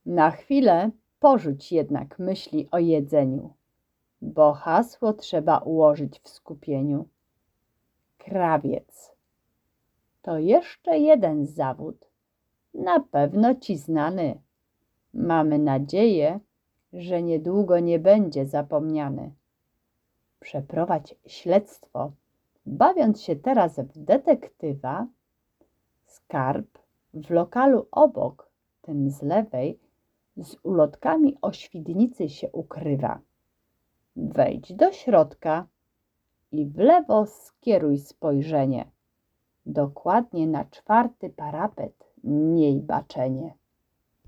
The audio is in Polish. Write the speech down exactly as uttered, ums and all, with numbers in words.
Na chwilę porzuć jednak myśli o jedzeniu, bo hasło trzeba ułożyć w skupieniu. Krawiec. To jeszcze jeden zawód, na pewno ci znany. Mamy nadzieję, że niedługo nie będzie zapomniany. Przeprowadź śledztwo, bawiąc się teraz w detektywa. Skarb w lokalu obok, tym z lewej, z ulotkami o Świdnicy się ukrywa. Wejdź do środka i w lewo skieruj spojrzenie. Dokładnie na czwarty parapet miej baczenie.